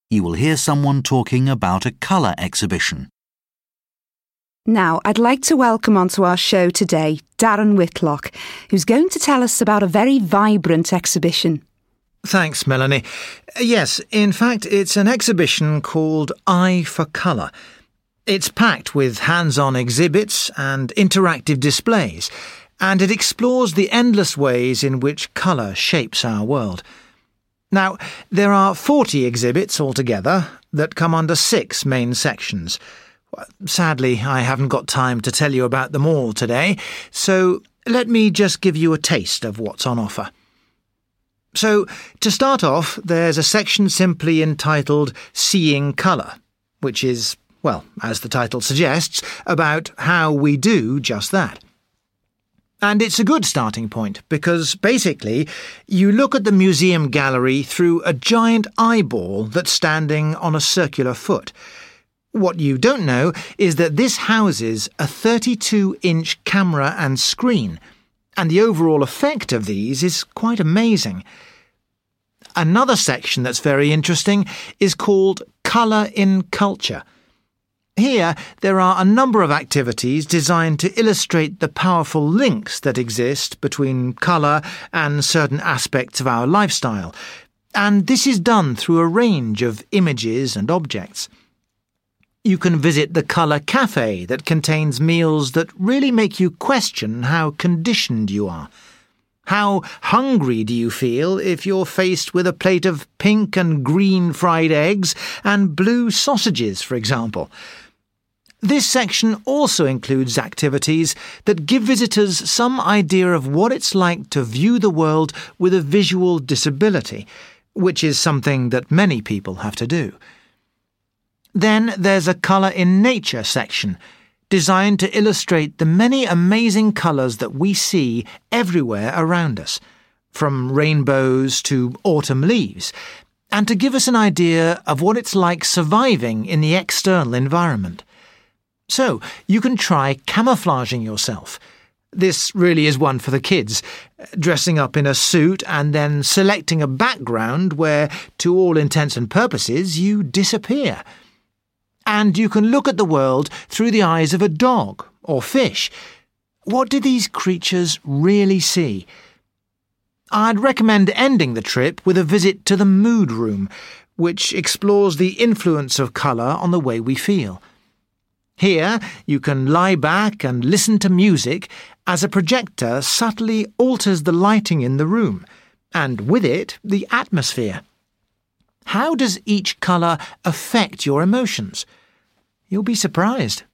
you will hear someone talking about a colour exhibition. Now, I'd like to welcome onto our show today Darren Whitlock, who's going to tell us about a very vibrant exhibition. Thanks, Melanie. Yes, in fact, it's an exhibition called Eye for Colour. It's packed with hands-on exhibits and interactive displays, and it explores the endless ways in which colour shapes our world. Now, there are 40 exhibits altogether that come under 6 main sections. Sadly, I haven't got time to tell you about them all today, so let me just give you a taste of what's on offer. So, to start off, there's a section simply entitled Seeing Colour, which is, well, as the title suggests, about how we do just that. And it's a good starting point because, basically, you look at the museum gallery through a giant eyeball that's standing on a circular foot. What you don't know is that this houses a 32-inch camera and screen, and the overall effect of these is quite amazing. Another section that's very interesting is called Colour in Culture. Here, there are a number of activities designed to illustrate the powerful links that exist between colour and certain aspects of our lifestyle, and this is done through a range of images and objects. You can visit the Colour Cafe that contains meals that really make you question how conditioned you are. How hungry do you feel if you're faced with a plate of pink and green fried eggs and blue sausages, for example? This section also includes activities that give visitors some idea of what it's like to view the world with a visual disability, which is something that many people have to do. Then there's a Colour in Nature section, designed to illustrate the many amazing colours that we see everywhere around us, from rainbows to autumn leaves, and to give us an idea of what it's like surviving in the external environment. So, you can try camouflaging yourself. This really is one for the kids, dressing up in a suit and then selecting a background where, to all intents and purposes, you disappear. And you can look at the world through the eyes of a dog or fish. What do these creatures really see? I'd recommend ending the trip with a visit to the Mood Room, which explores the influence of colour on the way we feel. Here, you can lie back and listen to music as a projector subtly alters the lighting in the room, and with it, the atmosphere. How does each colour affect your emotions? You'll be surprised.